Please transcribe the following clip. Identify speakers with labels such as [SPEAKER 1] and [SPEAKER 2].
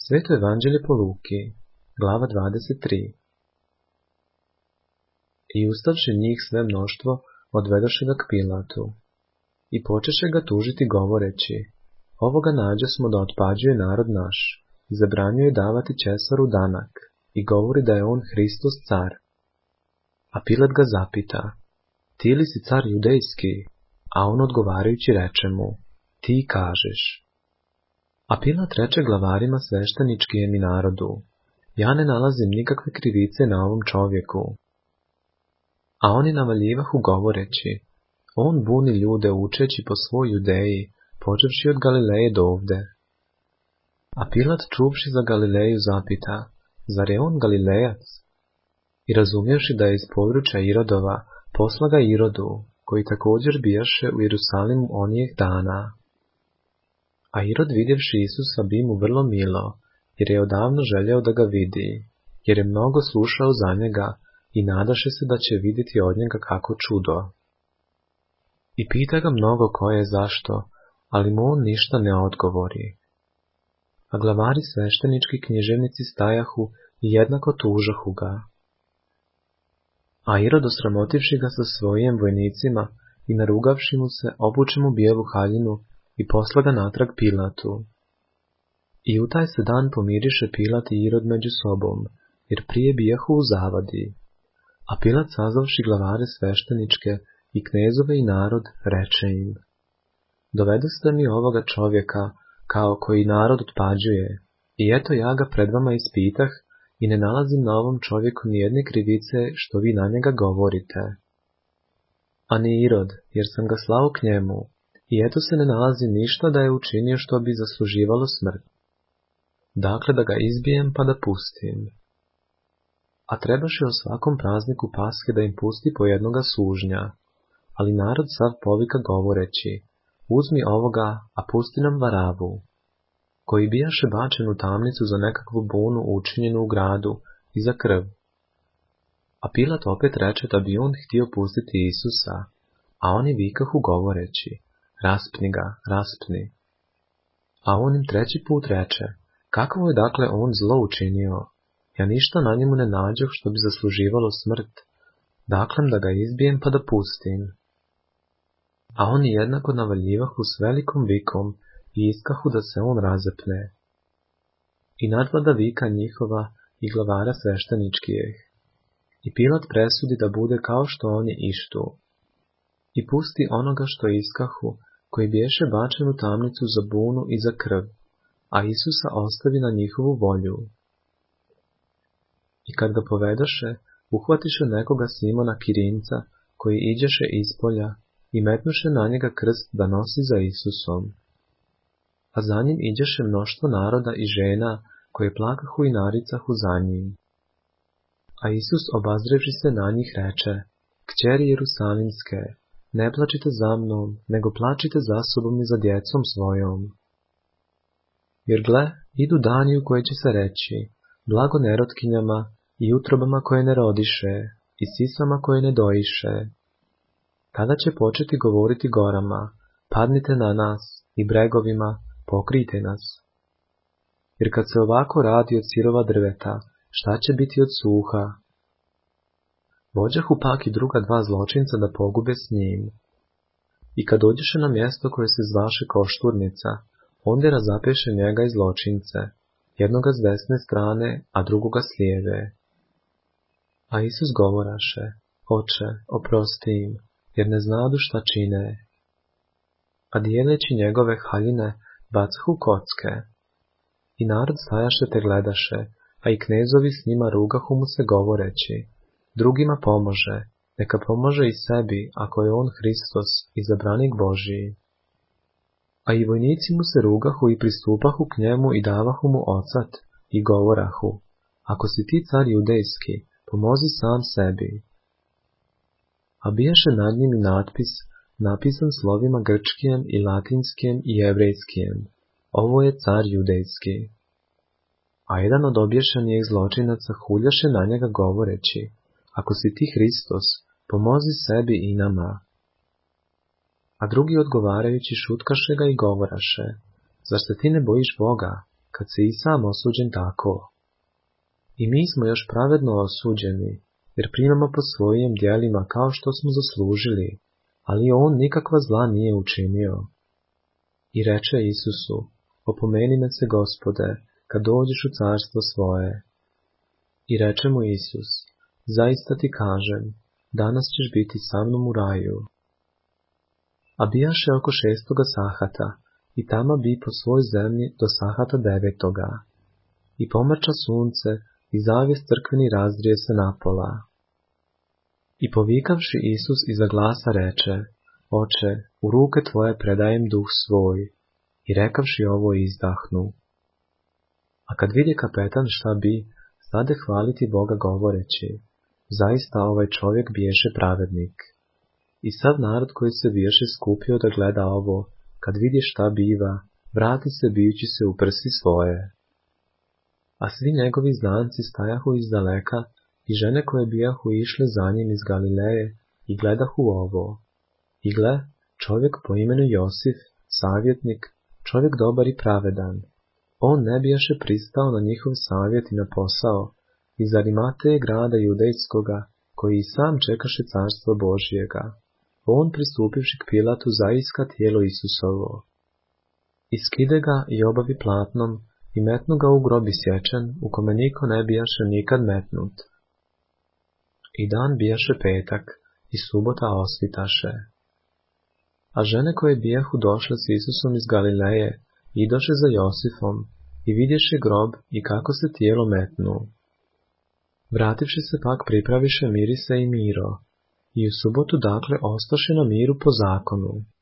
[SPEAKER 1] Sveto evanđelje po Luki, glava 23. I ustavši njih sve mnoštvo, odvedoše ga k Pilatu. I počeše ga tužiti govoreći, ovoga nađosmo da otpađuje narod naš, i zabranjuje davati Česaru danak, i govori da je on Hristos car. A Pilat ga zapita, ti li si car judejski? A on odgovarajući reče mu, ti kažeš. A Pilat reče glavarima svešteničkijem i narodu, ja ne nalazim nikakve krivice na ovom čovjeku. A oni navaljivahu govoreći, on buni ljude učeći po svoj Judeji, počevši od Galileje dovde. A Pilat čuvši za Galileju zapita, zar je on Galilejac? I razumjevši da je iz područja Irodova, posla ga Irodu, koji također bijaše u Jerusalimu onijeh dana. A Irod vidjevši Isusa bi mu vrlo milo, jer je odavno željeo da ga vidi, jer je mnogo slušao za njega i nadaše se da će vidjeti od njega kako čudo. I pita ga mnogo ko je zašto, ali mu on ništa ne odgovori. A glavari sveštenički književnici stajahu i jednako tužahu ga. A Irod osramotivši ga sa svojim vojnicima i narugavši mu se, obuče mu bijelu haljinu i posla ga natrag Pilatu. I u taj se dan pomiriše Pilat i Irod među sobom, jer prije bijahu u zavadi. A Pilat sazvavši glavare svešteničke i knezove i narod, reče im, dovedoste mi ovoga čovjeka, kao koji narod otpađuje, i eto ja ga pred vama ispitah i ne nalazim na ovom čovjeku nijedne krivice što vi na njega govorite. A ni Irod, jer sam ga slao k njemu, i eto se ne nalazi ništa da je učinio što bi zasluživalo smrt. Dakle da ga izbijem pa da pustim. A trebaše o svakom prazniku Paske da im pusti po jednoga sužnja, ali narod sav povika govoreći, uzmi ovoga, a pusti nam Varavu, koji bijaše bačen u tamnicu za nekakvu bunu učinjenu u gradu i za krv. A Pilat opet reče da bi on htio pustiti Isusa, a oni vikahu govoreći, raspni ga, raspni. A on im treći put reče, kakvo je dakle on zlo učinio? Ja ništa na njemu ne nađoh što bi zasluživalo smrt, dakle da ga izbijem pa da pustim. A oni jednako navaljivahu s velikom vikom i iskahu da se on razapne. I nadvlada vika njihova i glavara svešteničkijeh. I Pilat presudi da bude kao što oni ištu. I pusti onoga što iskahu, koji biješe bačen u tamnicu za bunu i za krv, a Isusa ostavi na njihovu volju. I kad ga povedoše, uhvatiše nekoga Simona Kirinca, koji iđeše ispolja, i metnuše na njega krst da nosi za Isusom. A za njim iđeše mnoštvo naroda i žena, koje plakahu i naricahu za njim. A Isus obazrevši se na njih reče, kćeri Jerusalimske, ne plačite za mnom, nego plačite za sobom i za djecom svojom. Jer gle, idu dani u koje će se reći, blago nerotkinjama i utrobama koje ne rodiše, i sisama koje ne dojiše. Tada će početi govoriti gorama, padnite na nas, i bregovima, pokrijte nas. Jer kad se ovako radi od sirova drveta, šta će biti od suha? Vođahu pak i druga dva zločinca da pogube s njim. I kad dođeše na mjesto koje se zvaše Košturnica, onda razapeše njega i zločince, jednoga s desne strane, a drugoga s lijeve. A Isus govoraše, Oče, oprosti im, jer ne znadu šta čine. A dijeleći njegove haljine, bacahu kocke. I narod stajaše te gledaše, a i knezovi s njima rugahu mu se govoreći, drugima pomože, neka pomože i sebi, ako je on Hristos, izabranik Božiji. A i vojnici mu se rugahu i pristupahu k njemu i davahu mu ocat, i govorahu, ako si ti car judejski, pomozi sam sebi. A bijaše nad njim i natpis, napisan slovima grčkijem i latinskim i jevrejskijem, ovo je car judejski. A jedan od obješenih zločinaca huljaše na njega govoreći, ako si ti Hristos, pomozi sebi i nama. A drugi odgovarajući šutkaše ga i govoraše, zar se ti ne bojiš Boga, kad si i sam osuđen tako. I mi smo još pravedno osuđeni, jer primamo po svojim djelima kao što smo zaslužili, ali on nikakva zla nije učinio. I reče Isusu, opomeni me se, Gospode, kad dođeš u carstvo svoje. I reče mu Isus, zaista ti kažem, danas ćeš biti sa mnom u raju. A bijaše oko 6. sahata, i tama bi po svoj zemlji do sahata 9. I pomrča sunce, i zavjes crkveni razdrije se napola. I povikavši Isus iza glasa reče, Oče, u ruke tvoje predajem duh svoj, i rekavši ovo izdahnu. A kad vidi kapetan šta bi, stade hvaliti Boga govoreći, zaista ovaj čovjek biješe pravednik. I sav narod koji se biješe skupio da gleda ovo, kad vidi šta biva, vrati se bijući se u prsi svoje. A svi njegovi znanci stajahu izdaleka, i žene koje bijahu išle za njim iz Galileje, i gledahu ovo. I gle, čovjek po imenu Josif, savjetnik, čovjek dobar i pravedan. On ne bijaše pristao na njihov savjet i na posao, iz Arimateje grada judejskoga, koji i sam čekaše carstvo Božijega. On pristupivši k Pilatu zaiska tijelo Isusovo. Iskide ga i obavi platnom, i metnu ga u grob isječen, u kome niko ne bijaše nikad metnut. I dan bijaše petak, i subota osvitaše. A žene koje bijahu došle s Isusom iz Galileje, idoše za Josifom, i vidješe grob i kako se tijelo metnu. Vrativši se pak pripraviše mirise i miro, i u subotu dakle ostaše na miru po zakonu.